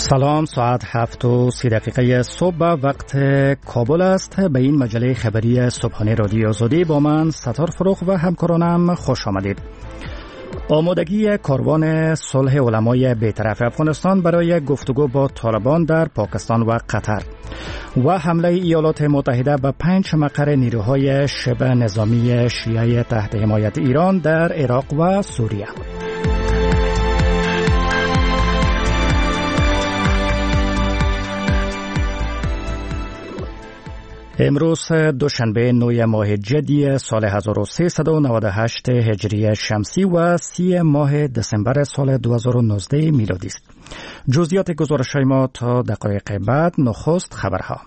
سلام، ساعت 7:30 صبح وقت کابل است. به این مجله خبری صبحانه رادیو آزادی با من ستار فروغ و همکارانم خوش آمدید. آمادگی کاروان صلح علمای بی‌طرف افغانستان برای گفتگو با طالبان در پاکستان و قطر و حمله ایالات متحده به 5 مقر نیروهای شبه نظامی شیعه تحت حمایت ایران در عراق و سوریه. امروز دوشنبه 9 ماه جدی سال 1398 هجری شمسی و 30 ماه دسامبر سال 2019 میلادی است. جزئیات گزارش‌های ما تا دقایق بعد. نخست خبرها.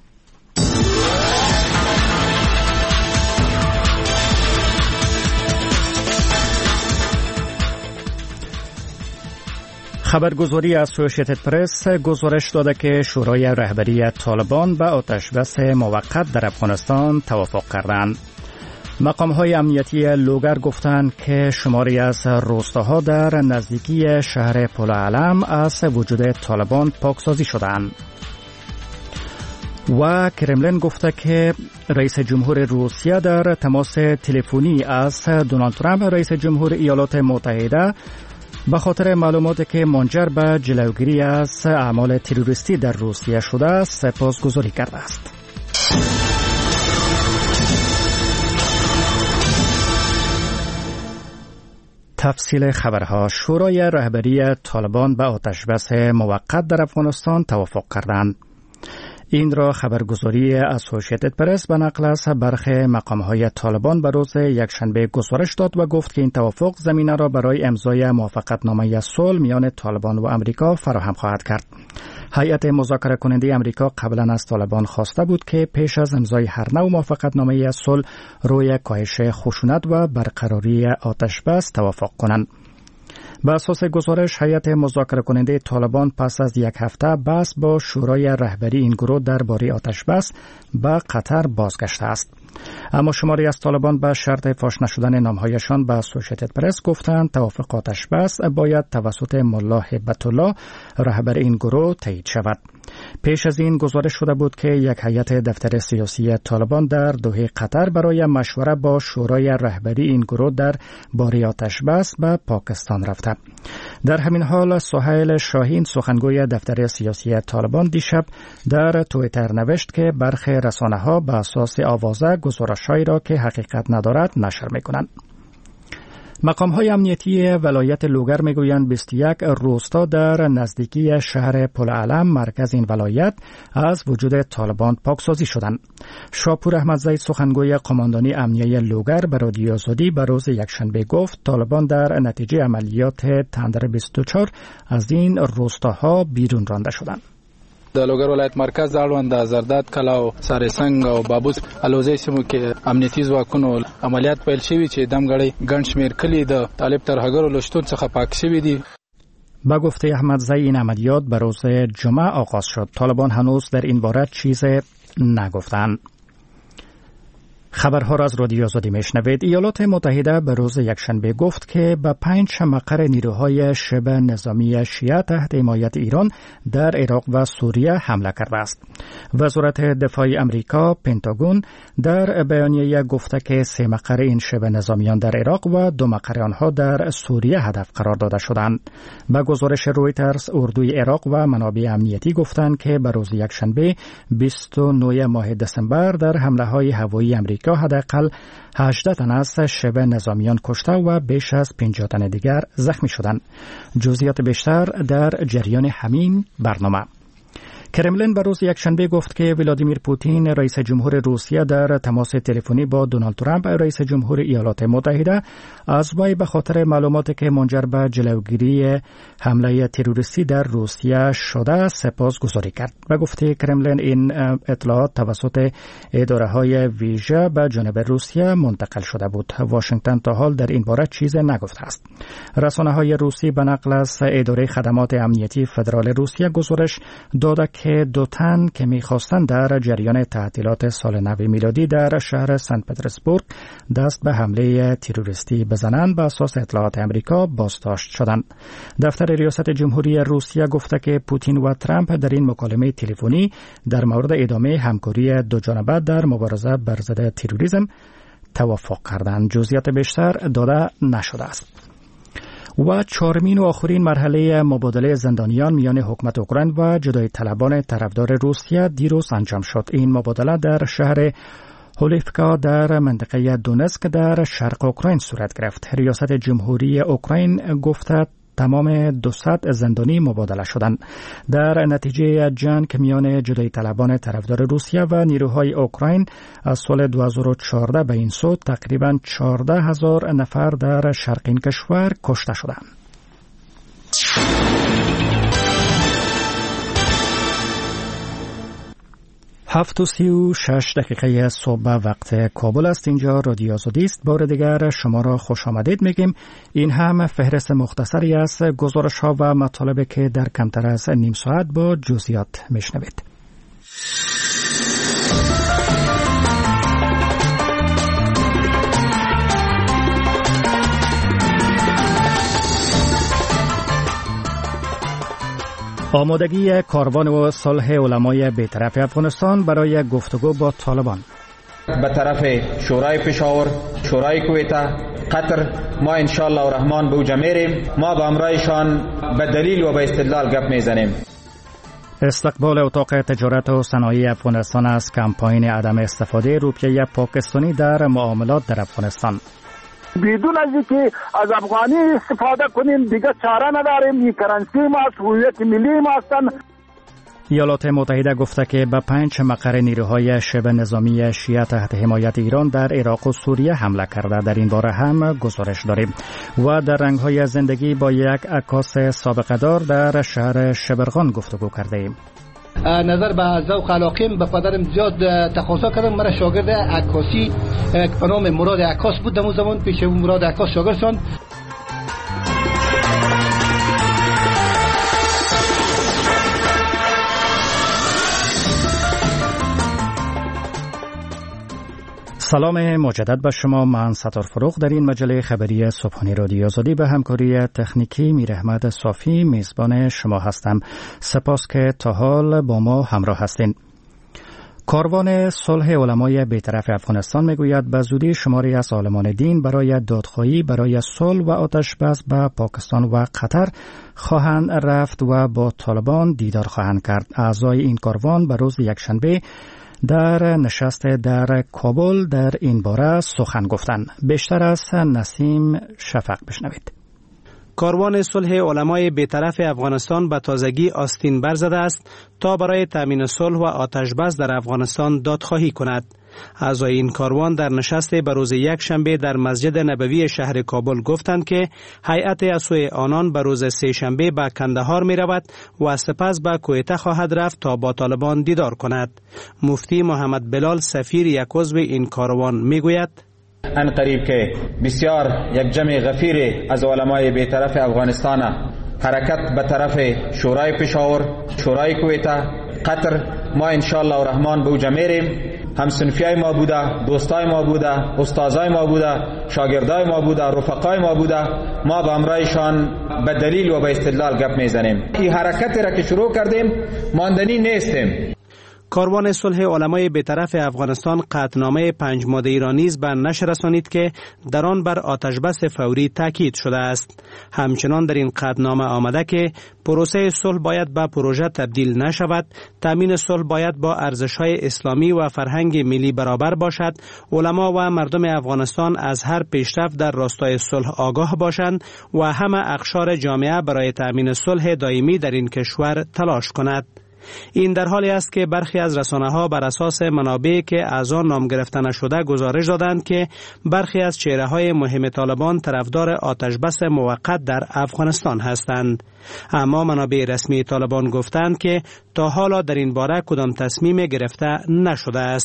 خبرگزاری اسوسییتد پرس گزارش داده که شورای رهبری طالبان به آتشبس موقت در افغانستان توافق کردند. مقام‌های امنیتی لوگر گفتند که شماری از روستاها در نزدیکی شهر پلعلم از وجود طالبان پاکسازی شدند. و کرملین گفته که رئیس جمهور روسیه در تماس تلفنی از دونالد ترامپ رئیس جمهور ایالات متحده به خاطر معلوماتی که منجر به جلوگیری از اعمال تروریستی در روسیه شده سپاسگزاری کرده است. تفصیل خبرها. شورای رهبری طالبان به آتشبس موقت در افغانستان توافق کردند. این را خبرگزاری اسوسییتد پرس به نقل از برخی مقام‌های طالبان به روز یکشنبه گزارش داد و گفت که این توافق زمینه را برای امضای موافقتنامه صلح میان طالبان و امریکا فراهم خواهد کرد. هیئت مذاکره کننده امریکا قبلا از طالبان خواسته بود که پیش از امضای هر نوع موافقتنامه صلح روی کاهش خشونت و برقراری آتشبس توافق کنند. به اساس گزارش هیئت مذاکره کننده طالبان پس از یک هفته بحث با شورای رهبری این گروه درباره آتشبس به قطر بازگشته است. اما شماری از طالبان به شرط فاش نشدن نامهایشان به اسوسییتد پرس گفتند توافق آتشبس باید توسط ملا هیبت الله رهبر این گروه تایید شود. پیش از این گزارش شده بود که یک هیئت دفتر سیاسی طالبان در دوحه قطر برای مشوره با شورای رهبری این گروه در باره آتشبس به پاکستان رفته. در همین حال سهیل شاهین سخنگوی دفتر سیاسی طالبان دیشب در توییتر نوشت که برخی رسانه‌ها به اساس آوازه گزارش‌هایی را که حقیقت ندارد نشر می‌کنند. مقام‌های امنیتی ولایت لوگر میگویند 21 روستا در نزدیکی شهر پلعلم مرکز این ولایت از وجود طالبان پاکسازی شدند. شاپور احمدزی سخنگوی قماندانی امنیه لوگر به رادیو آزادی به روز یکشنبه گفت طالبان در نتیجه عملیات تندر 24 از این روستاها بیرون رانده شدند. د لوګر ولایت مرکز اړوند د زرداد کلا او سارسنګ او بابوس الوزي سیمو کې امنیتي ځواکونو عملیات پیل شوي چې دمګړی ګڼ شمېر کلي د طالب ترهګرو له شتون څخه پاک شوي دي. با گفته احمدزی این عملیات به روز جمعه آغاز شد. طالبان هنوز در این باره چیزی نگفتند. خبرها را از رادیو آزادی میشنوید. ایالات متحده به روز یکشنبه گفت که به 5 مقر نیروهای شبه نظامی شیعه تحت حمایت ایران در عراق و سوریه حمله کرده است. وزارت دفاع امریکا پنتاگون در بیانیه گفته که 3 مقر این شبه نظامیان در عراق و 2 مقر آنها در سوریه هدف قرار داده شدند. به گزارش رویترز اردوی عراق و منابع امنیتی گفتند که به روز یکشنبه 29 ماه دسامبر در حمله‌های هوایی امریکا حداقل 18 تن از شبه نظامیان کشته و بیش از 50 تن دیگر زخمی شدند. جزئیات بیشتر در جریان همین برنامه. کرملین به روز یکشنبه گفت که ولادیمیر پوتین رئیس جمهور روسیه در تماس تلفنی با دونالد ترامپ رئیس جمهور ایالات متحده از وی به خاطر معلوماتی که منجر به جلوگیری حمله تروریستی در روسیه شده سپاسگزاری کرد. و گفته کرملین این اطلاعات توسط اداره‌های ویژه به جانب روسیه منتقل شده بود. واشنگتن تا حال در این باره چیزی نگفته است. رسانه‌های روسی به نقل از اداره خدمات امنیتی فدرال روسیه گزارش داده که 2 تن که می‌خواستند در جریان تعطیلات سال نو میلادی در شهر سنت پترزبورگ دست به حمله تروریستی بزنند به اساس اطلاعات آمریکا بازداشت شدند. دفتر ریاست جمهوری روسیه گفته که پوتین و ترامپ در این مکالمه تلفنی در مورد ادامه همکاری دوجانبه در مبارزه بر ضد تروریسم توافق کردند. جزئیات بیشتر داده نشده است. و 4مین و آخرین مرحله مبادله زندانیان میان حکومت اوکراین و جدایی طلبان طرفدار روسیه دیروز انجام شد. این مبادله در شهر هولیفکا در منطقه دونسک در شرق اوکراین صورت گرفت. ریاست جمهوری اوکراین گفته تمام 200 زندانی مبادله شدند. در نتیجه جنگ میان جدایی طلبان طرفدار روسیه و نیروهای اوکراین از سال 2014 به این سو تقریباً 14,000 نفر در شرق این کشور کشته شدند. 7:36 صبح وقت کابل است. اینجا رادیو آزادی است. بار دیگر شما را خوش آمدید میگیم. این هم فهرست مختصری از گزارش ها و مطالبی که در کمتر از نیم ساعت با جزئیات میشنوید. آمادگی کاروان و صلح علمای بی‌طرف افغانستان برای گفتگو با طالبان. به طرف شورای پشاور، شورای کویته، قطر ما انشالله و رحمان به اوجا میریم. ما با امرایشان به دلیل و به استدلال گپ میزنیم. استقبال اتاق تجارت و صنایع افغانستان از کمپاین عدم استفاده روپیه پاکستانی در معاملات در افغانستان. بدون از اینکه از افغانی استفاده کنیم دیگه چاره نداریم. این کرنسی ماست، هویت ملی ماستن. ایالات متحده گفته که به 5 مقر نیروهای شبه نظامی شیعه تحت حمایت ایران در عراق و سوریه حمله کرده. در این باره هم گزارش داریم. و در رنگ‌های زندگی با یک عکاس سابقه دار در شهر شبرغان گفتگو کرده ایم. نظر به ذوق علاقم به پدرم زیاد تقاضا کردم. مرا شاگرد عکاسی به نام مراد عکاس بود. در اون زمان پیش مراد عکاس شاگرد شدم. سلام مجدد به شما. من ستار فروغ در این مجله خبری صبحانه رادیو آزادی به همکاری تکنیکی میر احمد صافی میزبان شما هستم. سپاس که تا حال با ما همراه هستین. کاروان صلح علمای بی‌طرف افغانستان میگوید به زودی شماری از عالمان دین برای دادخواهی برای صلح و آتش‌بس به پاکستان و قطر خواهند رفت و با طالبان دیدار خواهند کرد. اعضای این کاروان به روز یکشنبه در نشست در کابل در این باره سخن گفتند. بیشتر از نسیم شفق بشنوید. کاروان صلح علمای بی‌طرف افغانستان به تازگی آستین برزده است تا برای تامین صلح و آتش‌بس در افغانستان دادخواهی کند. اعضای این کاروان در نشست به روز یکشنبه در مسجد نبوی شهر کابل گفتند که هیئت از سوی آنان به روز سه‌شنبه به کندهار می رود و سپس به کویته خواهد رفت تا با طالبان دیدار کند. مفتی محمد بلال سفیر یک عضو این کاروان می گوید ان قریب که بسیار یک جمع غفیر از علمای بی‌طرف افغانستان حرکت به طرف شورای پشاور، شورای کویته، قطر ما انشالله و رحمان به اوجا میریم. همسنفیای ما بوده، دوستای ما بوده، استادای ما بوده، شاگردای ما بوده، رفقای ما بوده. ما با امرایشان به دلیل و به استدلال گپ میزنیم. این حرکتی را که شروع کردیم ماندنی نیستیم. کاروان صلح علمای بی‌طرف افغانستان قطعنامه 5 ماده‌ای را نیز به نشر رسانید که در آن بر آتش‌بس فوری تاکید شده است. همچنان در این قطعنامه آمده که پروسه صلح باید به پروژه تبدیل نشود، تامین صلح باید با ارزش‌های اسلامی و فرهنگ ملی برابر باشد، علما و مردم افغانستان از هر پیشرفت در راستای صلح آگاه باشند و همه اقشار جامعه برای تامین صلح دائمی در این کشور تلاش کند. این در حالی است که برخی از رسانه‌ها بر اساس منابعی که از آن نام گرفته نشده گزارش دادند که برخی از چهره‌های مهم طالبان طرفدار آتش‌بس موقت در افغانستان هستند. اما منابع رسمی طالبان گفتند که تا حالا در این باره کدام تصمیم گرفته نشده است.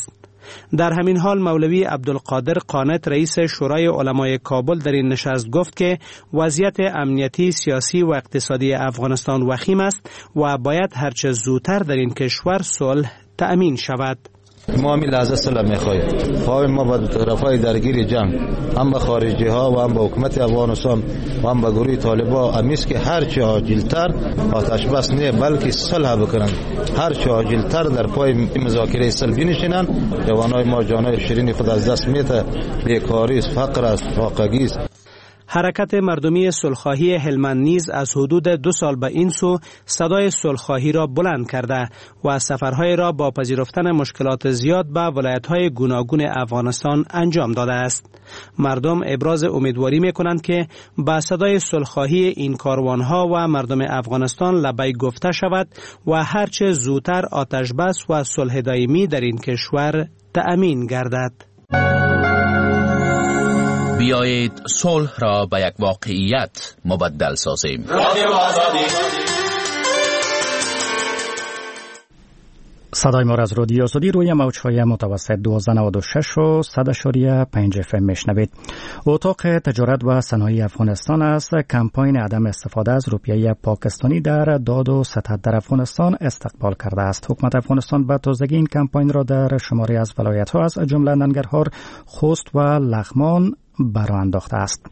در همین حال مولوی عبدالقادر قانت رئیس شورای علمای کابل در این نشست گفت که وضعیت امنیتی، سیاسی و اقتصادی افغانستان وخیم است و باید هرچه زودتر در این کشور صلح تأمین شود. ما همین لحظه صلح می‌خواهیم. خواهیم ما با طرفای درگیر جنگ، هم به خارجی ها و هم به حکومت افغانستان و هم به گروه طالبان امیست که هرچه عاجلتر آتش بس نه بلکه صلح بکنن، هرچه عاجلتر در پای مذاکره صلح بنشینن. جوانای ما جانای شیرین خود از دست میده، بیکاری است، فقر است، فاقگی است. حرکت مردمی صلح‌خواهی هلمند نیز از حدود 2 سال به این سو صدای صلح‌خواهی را بلند کرده و سفرهای را با پذیرفتن مشکلات زیاد به ولایت‌های گوناگون افغانستان انجام داده است. مردم ابراز امیدواری می‌کنند که با صدای صلح‌خواهی این کاروان‌ها و مردم افغانستان لبیک گفته شود و هرچه زودتر آتش بس و صلح دائمی در این کشور تأمین گردد. بیایید صلح را به یک واقعیت مبدل سازیم. صدای ما از رادیو آزادی روی موج‌های متوسط 1296 و 100.5 FM میشنوید. اتاق تجارت و صنایع افغانستان از کمپاین عدم استفاده از روپیه پاکستانی در داد و ستد در افغانستان استقبال کرده است. حکومت افغانستان به تازگی این کمپاین را در شماری از ولایت‌ها از جمله ننگرهار، خوست و لغمان برآ انداخته است.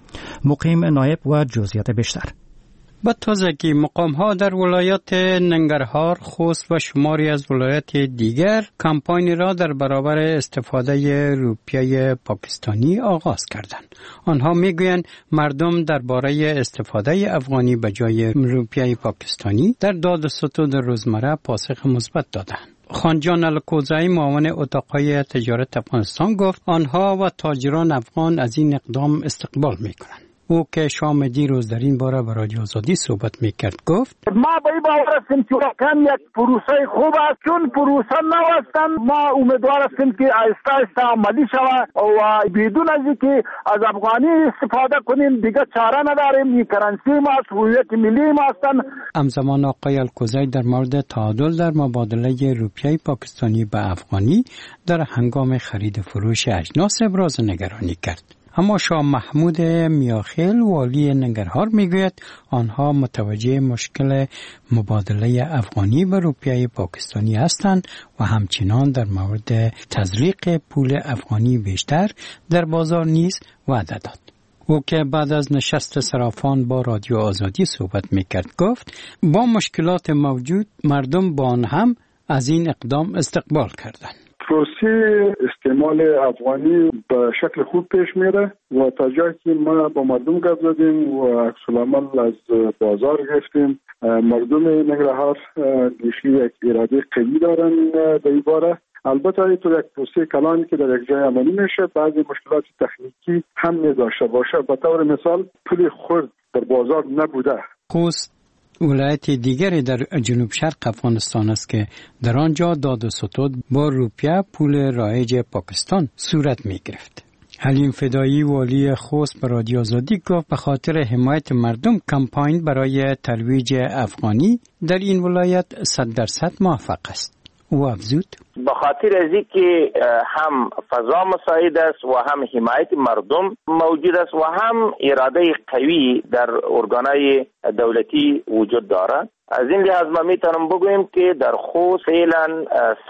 مقیم نایب و جزئیات بیشتر. با تازگی مقام‌ها در ولایات ننگرهار، خوست و شماری از ولایات دیگر کمپاین را در برابر استفاده روپیه پاکستانی آغاز کردند. آنها میگویند مردم درباره استفاده افغانی به جای روپیه پاکستانی در داد و ستد روزمره پاسخ مثبت دادند. خانجان الکوزایی معاون اتاقهای تجارت افغانستان گفت آنها و تاجران افغان از این اقدام استقبال میکنند. او که شام دیروز در این باره با رادیو آزادی صحبت میکرد گفت ما به این باور هستیم که واقعا یک پروسه خوب است، چون پروسه نوستن ما امیدوار هستیم که آهسته آهسته عملی شود و بدون از اینکه از افغانی استفاده کنیم دیگه چاره نداریم. این کرنسی ما است، هویت ملی ما هستند. همزمان آقای الکوزایی در مورد تعادل در مبادله روپیه پاکستانی به افغانی در هنگام خرید فروش اجناس ابراز نگرانی کرد. اما شاه محمود میاخیل والی ننگرهار میگوید آنها متوجه مشکل مبادله افغانی به روپیه پاکستانی هستند و همچنان در مورد تزریق پول افغانی بیشتر در بازار نیز وعده داد. او که بعد از نشست صرافان با رادیو آزادی صحبت میکرد گفت با مشکلات موجود مردم با آن هم از این اقدام استقبال کردند. پروسه استعمال افغانی به شکل خوب پیش میره و تا جایی که ما با مردم گپ زدیم و عکس العمل از بازار گرفتیم. مردم ننگرهار دیشی یک اراده قوی دارن در این باره. البته تو یک پروسه کلانی که در یک جای عملی میشه بعضی مشکلات تکنیکی هم نداشته باشه. به طور مثال پول خرد در بازار نبوده. خوست ولایت دیگری در جنوب شرق افغانستان است که در آنجا داد و ستد با روپیه پول رایج پاکستان صورت می گرفت. حلیم فدایی والی خوست به رادیو آزادی گفت به خاطر حمایت مردم کمپاین برای ترویج افغانی در این ولایت 100% موفق است. او افزود به خاطر از اینکه هم فضا مساعد است و هم حمایت مردم موجود است و هم اراده قوی در ارگانهای دولتی وجود دارد. از این لحاظ ما میتونم بگویم که در خوست فعلا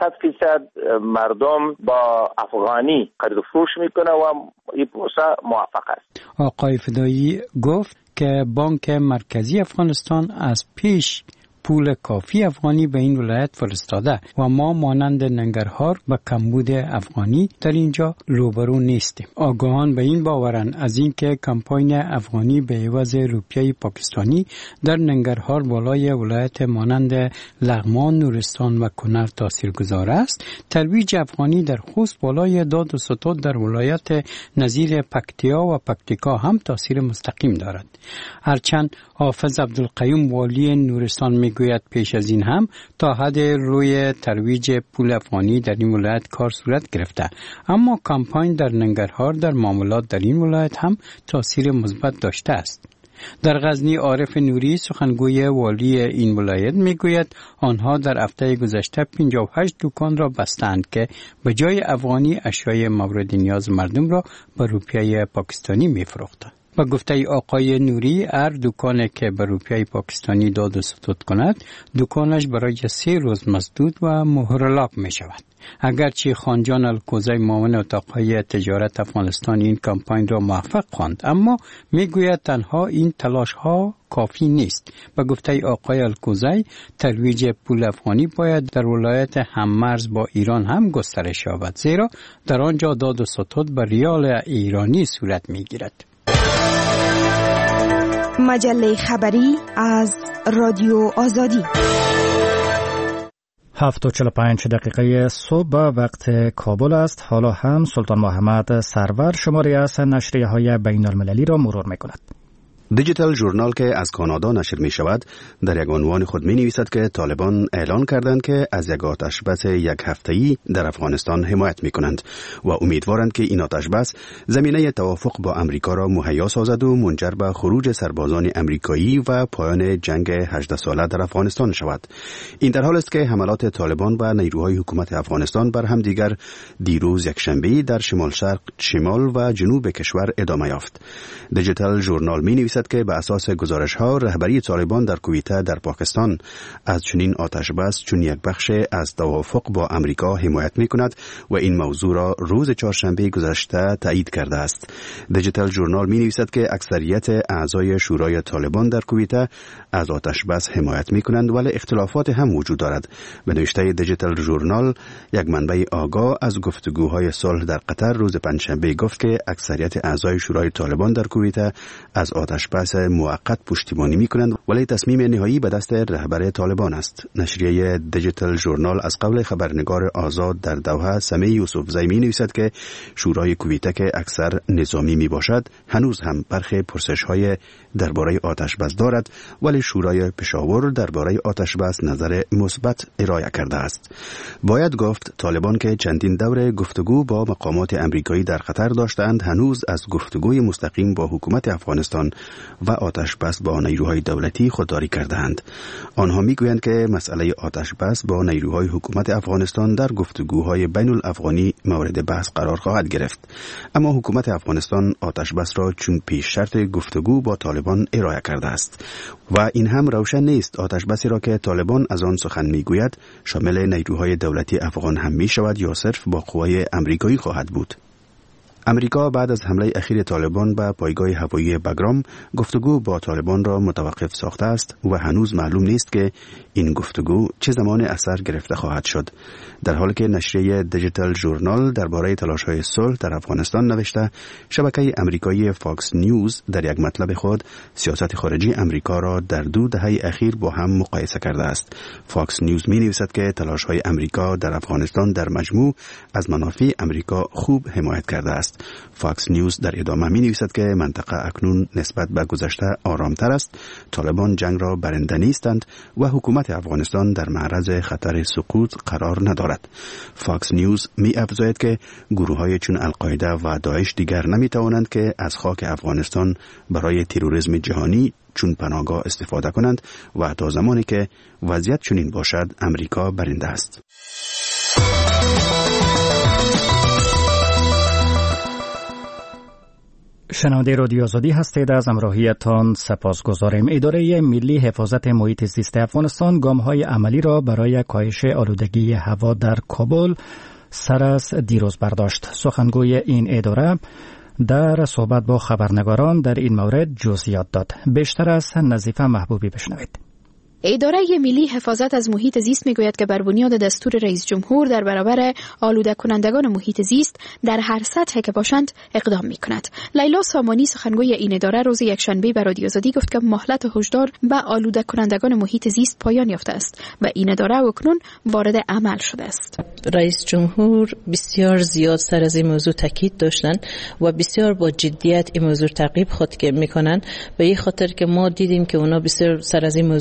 100% مردم با افغانی خرید و فروش میکنه و این پروسه موفق است. آقای فدایی گفت که بانک مرکزی افغانستان از پیش پول کافی افغانی به این ولایت فرستاده و ما مانند ننگرهار با کمبود افغانی در اینجا روبرو نیستیم. آگاهان به این باورند از اینکه کمپاین افغانی به عوض روپیه پاکستانی در ننگرهار بالای ولایت مانند لغمان، نورستان و کنر تاثیرگذار است. ترویج افغانی در خوست بالای داد و ستد در ولایت نظیر پکتیا و پکتیکا هم تاثیر مستقیم دارد. هرچند حافظ عبدالقیوم والی نورستان میگوید پیش از این هم تا حد روی ترویج پول افغانی در این ولایت کار صورت گرفته، اما کمپاین در ننگرهار در معاملات در این ولایت هم تاثیر مثبت داشته است. در غزنی عارف نوری سخنگوی والی این ولایت میگوید آنها در هفته گذشته 58 دکان را بستند که به جای افغانی اشیای مورد نیاز مردم را به روپیه پاکستانی میفروختند. با گفته آقای نوری هر دکانی که به روپیه پاکستانی داد و ستود کند دکانش برای 3 روز مسدود و مهرلاب می شود. اگرچه خانجان الکوزی معاون اتاقهای تجارت افغانستان این کمپاین را موفق خواند، اما میگوید تنها این تلاش ها کافی نیست. به گفته آقای الکوزی ترویج پول افغانی باید در ولایت هممرز با ایران هم گسترش یابد، زیرا در آنجا داد و ستود به ریال ایرانی صورت میگیرد. مجله خبری از رادیو آزادی. 7:45 صبح وقت کابل است. حالا هم سلطان محمد سرور شماری از نشریه‌های بین المللی را مرور می‌کند. دیجیتال ژورنال که از کانادا نشر می شود در یک عنوان خود می نویسد که طالبان اعلان کردند که از یک آتش بس یک هفته‌ای در افغانستان حمایت می کنند و امیدوارند که این آتش بس زمینه توافق با امریکا را مهیا سازد و منجر به خروج سربازان امریکایی و پایان جنگ 18 ساله در افغانستان شود. این در حال است که حملات طالبان و نیروهای حکومت افغانستان بر هم دیگر دیروز یکشنبه در شمال شرق، شمال و جنوب کشور ادامه یافت. دیجیتال ژورنال می نویسد که به اساس گزارش‌ها رهبری طالبان در کویته در پاکستان از چنین آتش بس چون یک بخش از توافق با امریکا حمایت می‌کند و این موضوع را روز چهارشنبه گذشته تایید کرده است. دیجیتال ژورنال می‌نویسد که اکثریت اعضای شورای طالبان در کویته از آتش بس حمایت می‌کنند، ولی اختلافات هم وجود دارد. به نوشته دیجیتال ژورنال یک منبع آگاه از گفتگوهای صلح در قطر روز پنجشنبه گفت که اکثریت اعضای شورای طالبان در کویته از آتش بس موقت پشتیبانی می‌کنند، ولی تصمیم نهایی به دست رهبر طالبان است. نشریه دیجیتال ژورنال از قبل خبرنگار آزاد در دوحه سمی یوسفزی می‌نویسد که شورای کویته که اکثر نظامی میباشد هنوز هم برخی پرسش‌های درباره آتش بس دارد، ولی شورای پشاور درباره آتش بس نظر مثبت ارائه کرده است. باید گفت طالبان که چندین دور گفتگو با مقامات امریکایی در قطر داشتند هنوز از گفتگوی مستقیم با حکومت افغانستان و آتش بس با نیروهای دولتی خودداری کردند. آنها میگویند که مسئله آتش بس با نیروهای حکومت افغانستان در گفتگوهای بین الافغانی مورد بحث قرار خواهد گرفت، اما حکومت افغانستان آتش بس را چون پیش شرط گفتگو با طالبان ارائه کرده است و این هم روشن نیست آتش بسی را که طالبان از آن سخن میگوید شامل نیروهای دولتی افغان هم می شود یا صرف با قوای امریکایی خواهد بود. امریکا بعد از حمله اخیر طالبان به پایگاه هوایی بگرام گفتگو با طالبان را متوقف ساخته است و هنوز معلوم نیست که این گفتگو چه زمان اثر گرفته خواهد شد. در حالی که نشریه دیجیتال ژورنال درباره تلاش‌های صلح در افغانستان نوشته، شبکه امریکایی فاکس نیوز در یک مطلب خود سیاست خارجی امریکا را در 2 دهه اخیر با هم مقایسه کرده است. فاکس نیوز می‌نویسد که تلاش‌های امریکا در افغانستان در مجموع از منافع امریکا خوب حمایت کرده است. فاکس نیوز در ادامه می‌نویسد که منطقه اکنون نسبت به گذشته آرامتر است، طالبان جنگ را برنده نیستند و حکومت افغانستان در معرض خطر سقوط قرار ندارد. فاکس نیوز می‌افزاید که گروه‌های چون القاعده و داعش دیگر نمی‌توانند که از خاک افغانستان برای تروریسم جهانی چون پناهگاه استفاده کنند و تا زمانی که وضعیت چنین باشد امریکا برنده است. شنونده رادیو آزادی هستید. از همراهیتان سپاسگزاریم. اداره ملی حفاظت محیط زیست افغانستان گام‌های عملی را برای کاهش آلودگی هوا در کابل سر از دیروز برداشت. سخنگوی این اداره در صحبت با خبرنگاران در این مورد جزئیات داد. بیشتر از نظیفه محبوبی بشنوید. اداره ملی حفاظت از محیط زیست میگوید که بر بنیاد دستور رئیس جمهور در برابر آلوده کنندگان محیط زیست در هر سطح که باشند اقدام میکند. لیلا سامانی سخنگوی این اداره روز یکشنبه به رادیو آزادی گفت که مهلت هشدار به آلوده کنندگان محیط زیست پایان یافته است و این اداره اکنون وارد عمل شده است. رئیس جمهور بسیار زیاد سر از این موضوع تاکید داشتند و بسیار با جدیت این موضوع تعقیب خود میکنند، به این خاطر که ما دیدیم که اونا بسیار سر از این موضوع جدی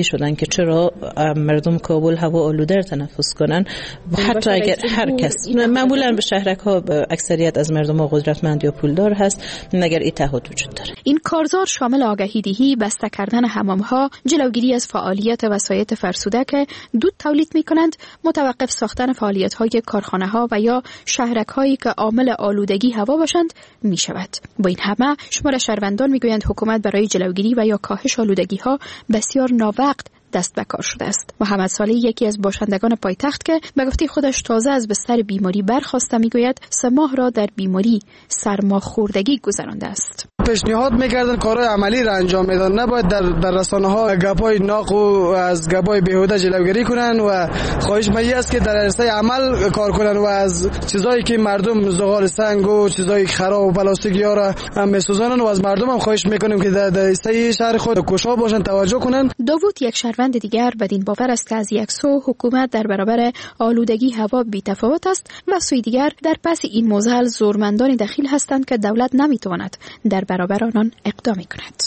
شدن که چرا مردم کابل هوا آلوده را تنفس کنن. حتی اگر هر کس، معمولا به شهرک ها اکثریت از مردم ها قدرتمند یا پولدار هست، مگر این تعهد وجود داره. این کارزار شامل آگهی دهی، بسته کردن حمام ها، جلوگیری از فعالیت وسایط فرسوده که دود تولید می کنند، متوقف ساختن فعالیت های کارخانه ها و یا شهرک هایی که عامل آلودگی هوا باشند می شود. با این همه شمار شهروندان می گویند حکومت برای جلوگیری و یا کاهش آلودگی ها بسیار ناوقت دست به کار شده است. محمد صالح یکی از باشندگان پایتخت که به گفته خودش تازه از بستر بیماری برخاسته میگوید 3 ماه را در بیماری سرماخوردگی گذرانده است. پیشنهاد میکردن کارهای عملی را انجام میدن، نباید در رسانه ها گپای ناق و از گپای بیهوده جلوگیری کنن و خواهش می است که در عرصه عمل کار کنن و از چیزایی که مردم زغال سنگ و چیزای خراب و پلاستیکی ها را هم میسوزانن و از مردم هم خواهش میکنیم که در عرصه شهر خود کوشا باشن، توجه کنن. داوود یک شهروند دیگر بدین باور است که از یک سو حکومت در برابر آلودگی هوا بی‌تفاوت است و سوی دیگر در پس این موزل زورمندان دخیل هستند که دولت نمیتواند در برابر آنان اقدام کند.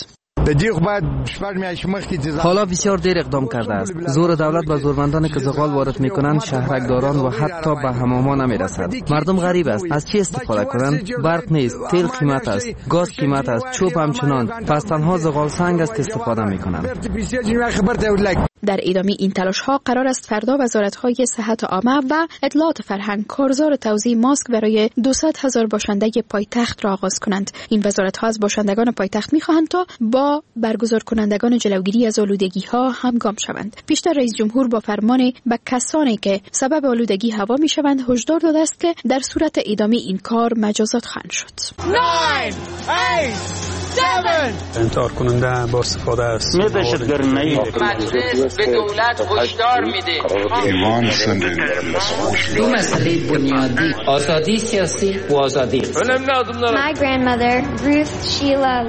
حالا بسیار دیر اقدام کرده است. زور دولت و زورمندانی که زغال وارد میکنند شهرکداران و حتی به حمام‌ها نمیرسد. مردم غریب است. از چی استفاده کنند؟ برق نیست، تیل قیمت است، گاز قیمت است، چوب همچنان. پس تنها زغال سنگ است که استفاده میکنند. در ادامه این تلاش ها قرار است فردا وزارت‌های صحت عامه و اطلاعات فرهنگ کارزار توزیع ماسک برای 200,000 باشنده پایتخت را آغاز کنند. این وزارت‌ها از باشندگان پایتخت می‌خواهند تا با برگزار کنندگان جلوگیری از آلودگی ها همگام شوند. پیشتر رئیس جمهور با فرمان به کسانی که سبب آلودگی هوا می‌شوند هشدار داده است که در صورت ادامه این کار مجازات خواهند شد. 9 8 7 انکار کننده با استفاده است. مجلس به دولت هشدار میده. دو مسئله بنیادی، آزادی سیاسی و آزادی. My grandmother Ruth Sheila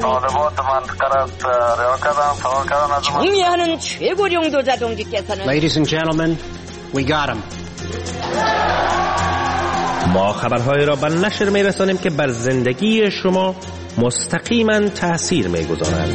정의하는 최고령 도자동지께서는 Ladies and gentlemen, we got him. ما خبرهای را به نشر می‌رسانیم که بر زندگی شما مستقیما تأثیر می‌گذارند.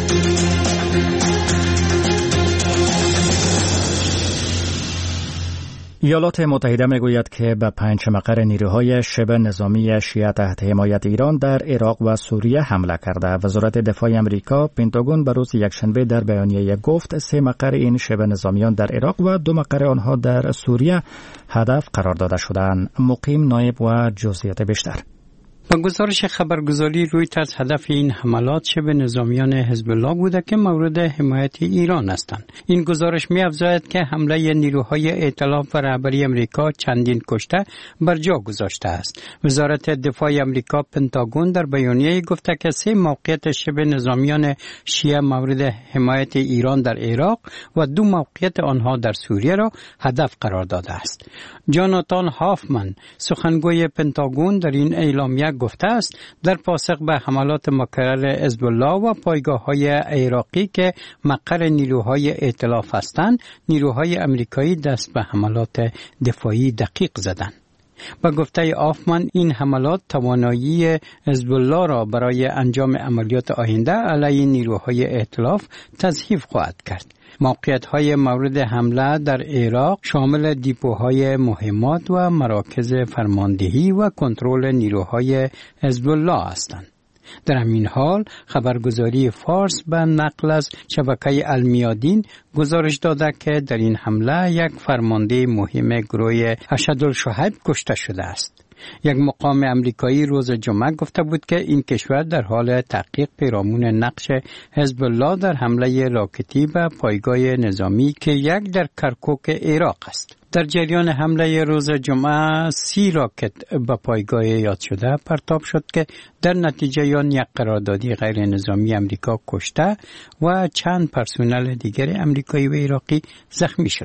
ایالات متحده میگوید که به 5 مقر نیروهای شبه نظامی شیعه تحت حمایت ایران در عراق و سوریه حمله کرده. وزارت دفاع امریکا پنتاگون به روز یکشنبه در بیانیه گفت 3 مقر این شبه نظامیان در عراق و 2 مقر آنها در سوریه هدف قرار داده شدند. مقیم نایب و جزئیات بیشتر. با گزارش خبرگزاری رویترز هدف این حملات شبه نظامیان حزب الله بوده که مورد حمایت ایران هستند. این گزارش می‌افزاید که حمله نیروهای ائتلاف و رهبری امریکا چندین کشته بر جا گذاشته است. وزارت دفاع امریکا پنتاگون در بیانیه گفته که 3 موقعیت شبه نظامیان شیعه مورد حمایت ایران در عراق و 2 موقعیت آنها در سوریه را هدف قرار داده است. جاناتان هافمن سخنگوی پنتاگون در این اعلامیه گفته است در پاسخ به حملات مکرر حزب الله و پایگاه‌های عراقی که مقر نیروهای ائتلاف هستند، نیروهای آمریکایی دست به حملات دفاعی دقیق زدند. با گفته آفمن این حملات توانایی حزب الله را برای انجام عملیات آینده علیه نیروهای ائتلاف تضعیف خواهد کرد. موقعیت‌های مورد حمله در عراق شامل دیپوهای مهمات و مراکز فرماندهی و کنترل نیروهای حزب الله هستند. در همین حال خبرگزاری فارس به نقل از شبکه المیادین گزارش داده که در این حمله یک فرمانده مهم گروه اسدالشهب کشته شده است. یک مقام امریکایی روز جمعه گفته بود که این کشور در حال تحقیق پیرامون نقش حزب الله در حمله راکتی به پایگاه نظامی که یک در کرکوک عراق است. در جریان حمله روز جمعه 30 راکت به پایگاه یاد شده پرتاب شد که در نتیجه آن یک قراردادی غیر نظامی امریکا کشته و چند پرسنل دیگر امریکایی و عراقی زخمی شدند.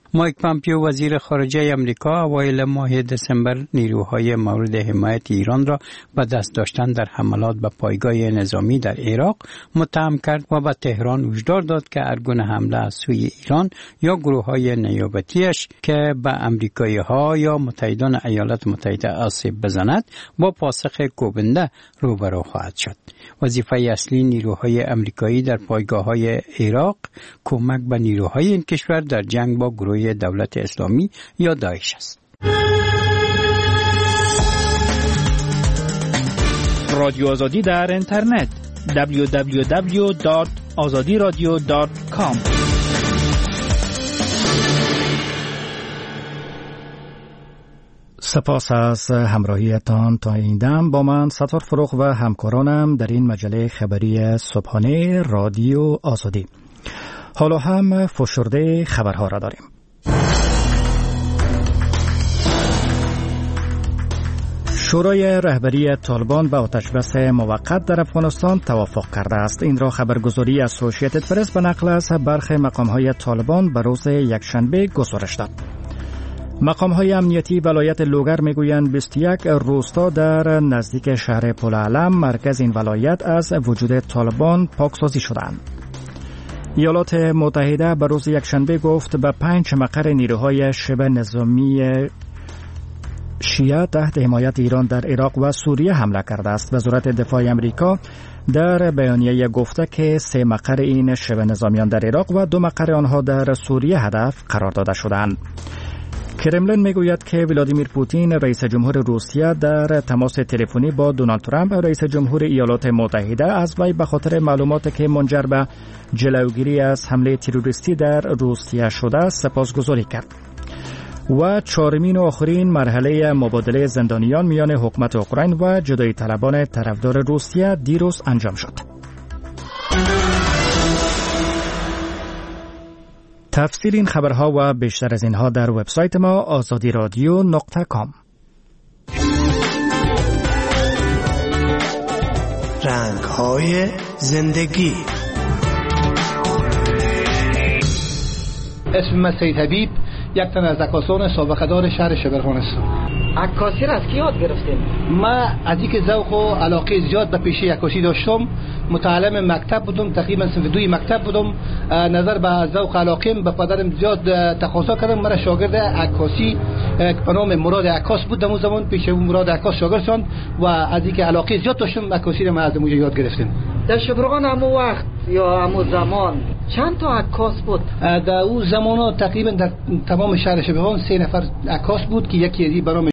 مایک پامپیو وزیر خارجه امریکا اوایل ماه دسامبر نیروهای مورد حمایت ایران را به دست داشتن در حملات به پایگاه نظامی در عراق متهم کرد و به تهران هشدار داد که هرگونه حمله از سوی ایران یا گروه‌های نیابتیش که به آمریکایی‌ها یا متحدان ایالات متحده آسیب بزند با پاسخ کوبنده روبرو خواهد شد. وظیفه اصلی نیروهای آمریکایی در پایگاه‌های عراق کمک به نیروهای این کشور در جنگ با گروه دولت اسلامی یا داعش است. رادیو آزادی در اینترنت www.azadiradio.com. سپاس از همراهیتان تا این دم. با من ستار فروغ و همکارانم در این مجله خبری صبحانه رادیو آزادی. حالا هم فشرده خبرها را داریم. شورای رهبری طالبان به آتشبس موقت در افغانستان توافق کرده است. این را خبرگزاری اسوسییتد پرس به نقل از برخی مقام‌های طالبان به روز یکشنبه گزارش داد. مقام‌های امنیتی ولایت لوگر میگویند 21 روستا در نزدیک شهر پلعلم مرکز این ولایت از وجود طالبان پاکسازی شدند. ایالات متحده به روز یکشنبه گفت به 5 مقر نیروهای شبه نظامی شیعه تحت حمایت ایران در عراق و سوریه حمله کرده است. وزارت دفاع امریکا در بیانیه گفته که 3 مقر این شبه نظامیان در عراق و 2 مقر آنها در سوریه هدف قرار داده شدند. کرملین میگوید که ولادیمیر پوتین رئیس جمهور روسیه در تماس تلفنی با دونالد ترامپ رئیس جمهور ایالات متحده از وی به خاطر معلوماتی که منجر به جلوگیری از حمله تروریستی در روسیه شده سپاسگزاری کرد. و 4مین و آخرین مرحله مبادله زندانیان میان حکومت اوکراین و جدایی طلبان طرفدار روسیه دیروز انجام شد. تفسیر این خبرها و بیشتر از اینها در وبسایت ما azadiradio.com. رنگ‌های زندگی. اسم من سید حبیب، یک تن از عکاسان سابقه دار شهر شبرغان هستم. عکاسی را از کی یاد گرفتین؟ من از اینکه ذوق و علاقه زیاد به پیشه عکاسی داشتم، متعلم مکتب بودم، تقریبا صنف 2 مکتب بودم. نظر به ذوق علاقه به پدرم زیاد تقاضا کردم مرا شاگرد عکاسی به نام مراد عکاس بود. در اون زمان پیش مراد عکاس شاگرد شدم و از اینکه علاقه زیاد داشتم عکاسی را از اونجا یاد گرفتم. در شبرغان همو وقت یا همو زمان چند تا عکاس بود؟ در اون زمان تقریبا در تمام شهر شبرغان 3 نفر عکاس بود که یکی از این برام